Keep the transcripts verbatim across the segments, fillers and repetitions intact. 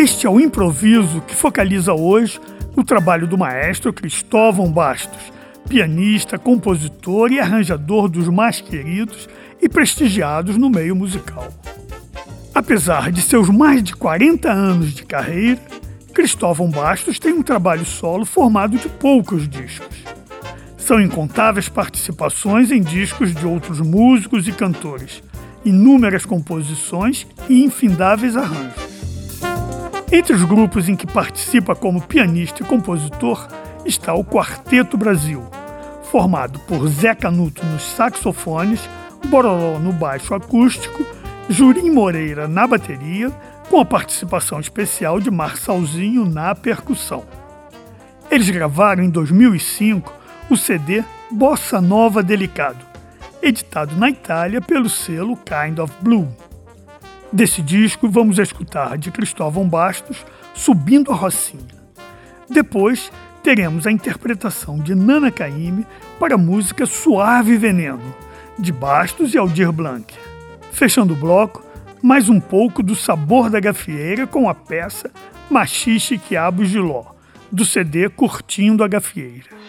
Este é o improviso que focaliza hoje no trabalho do maestro Cristóvão Bastos, pianista, compositor e arranjador dos mais queridos e prestigiados no meio musical. Apesar de seus mais de quarenta anos de carreira, Cristóvão Bastos tem um trabalho solo formado de poucos discos. São incontáveis participações em discos de outros músicos e cantores, inúmeras composições e infindáveis arranjos. Entre os grupos em que participa como pianista e compositor está o Quarteto Brasil, formado por Zé Canuto nos saxofones, Boroló no baixo acústico, Jurim Moreira na bateria, com a participação especial de Marçalzinho na percussão. Eles gravaram em dois mil e cinco o C D Bossa Nova Delicado, editado na Itália pelo selo Kind of Blue. Desse disco, vamos escutar de Cristóvão Bastos, Subindo a Rocinha. Depois, teremos a interpretação de Nana Caymmi para a música Suave Veneno, de Bastos e Aldir Blanc. Fechando o bloco, mais um pouco do sabor da gafieira com a peça Machixe Quiabo Giló, do C D Curtindo a Gafieira.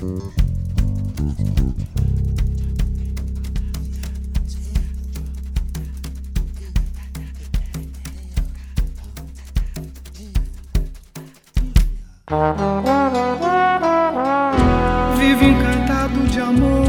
Vivo encantado de amor,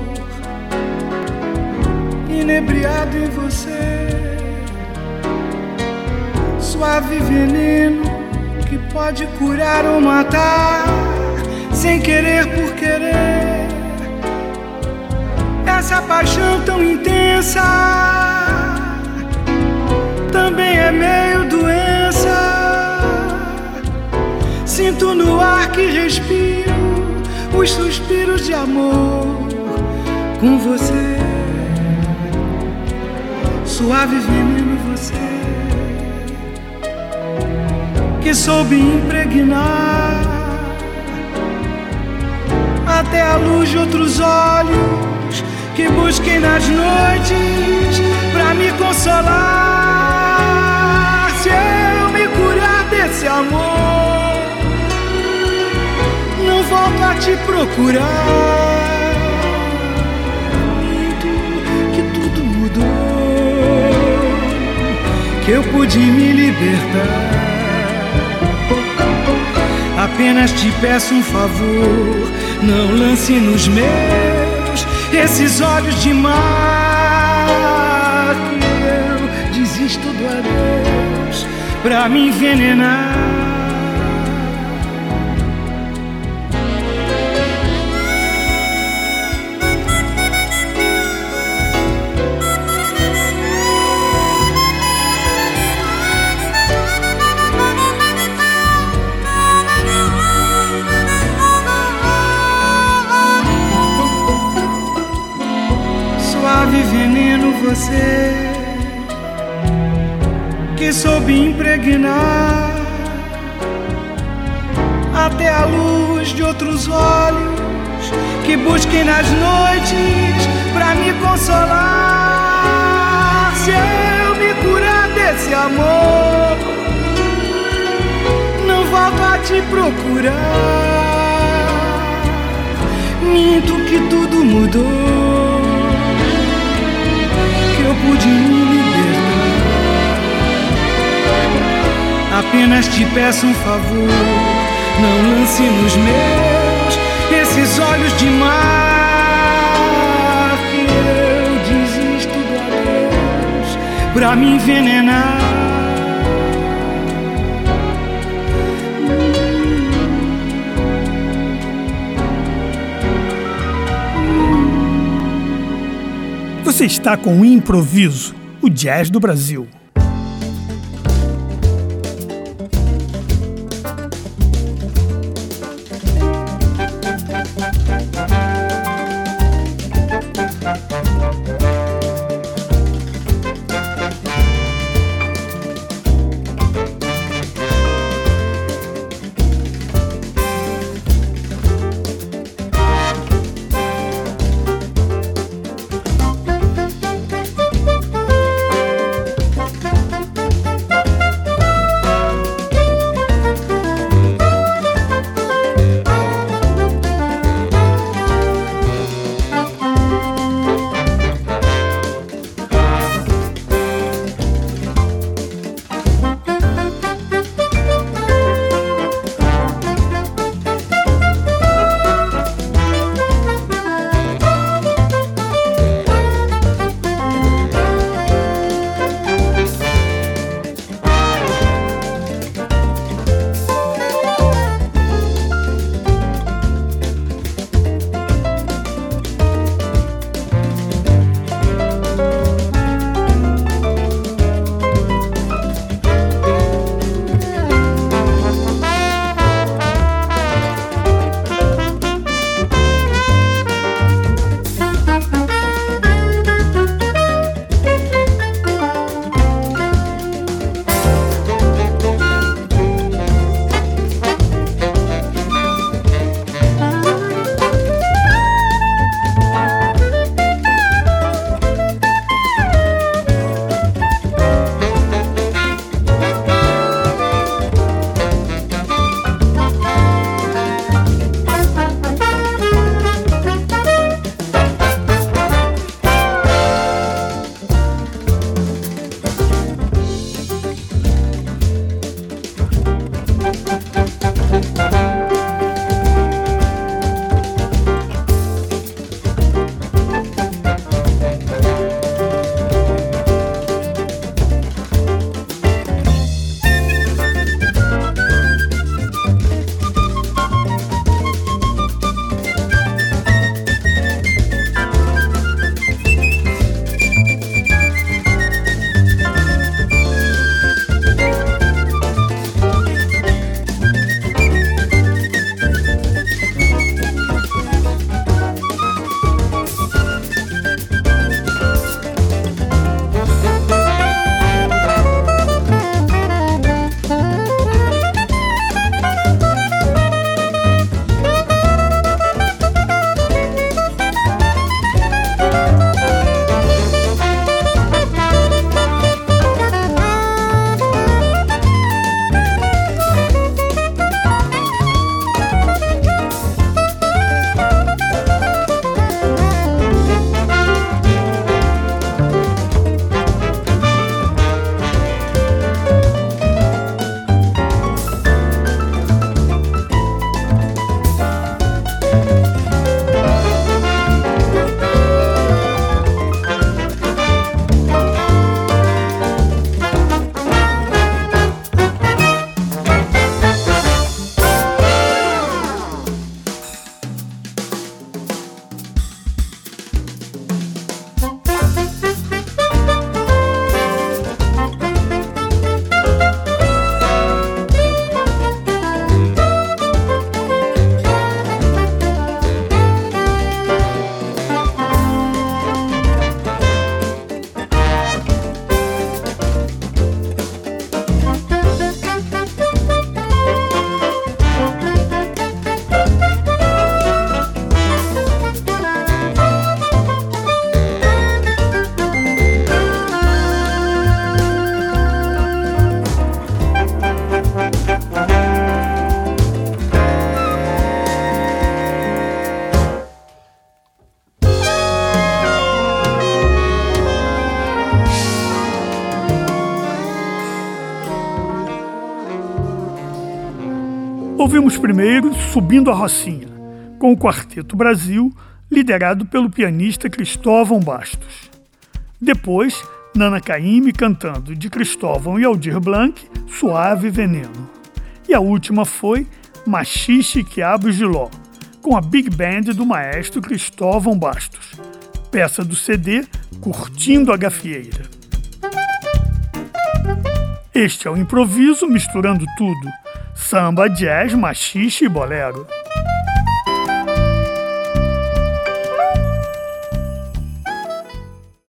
inebriado em você, suave veneno que pode curar ou matar, sem querer por querer. Essa paixão tão intensa também é meio doença. Sinto no ar que respiro os suspiros de amor com você. Suave veneno você, que soube impregnar até a luz de outros olhos, que busquei nas noites pra me consolar. Se eu me curar desse amor, não volto a te procurar. Minto que tudo mudou, que eu pude me libertar. Apenas te peço um favor, não lance nos meus esses olhos de mar, que eu desisto do adeus pra me envenenar. Veneno você, que soube impregnar até a luz de outros olhos, que busquei nas noites pra me consolar. Se eu me curar desse amor, não volto a te procurar. Minto que tudo mudou, eu pude me libertar. Apenas te peço um favor, não lance nos meus esses olhos de mar, que eu desisto do adeus pra me envenenar. Você está com o Improviso, o jazz do Brasil. Ouvimos primeiro Subindo a Rocinha, com o Quarteto Brasil, liderado pelo pianista Cristóvão Bastos. Depois, Nana Caymmi cantando de Cristóvão e Aldir Blanc, Suave Veneno. E a última foi Machixe Quiabo Giló, com a Big Band do maestro Cristóvão Bastos, peça do C D Curtindo a Gafieira. Este é o improviso misturando tudo, samba, jazz, machixe e bolero.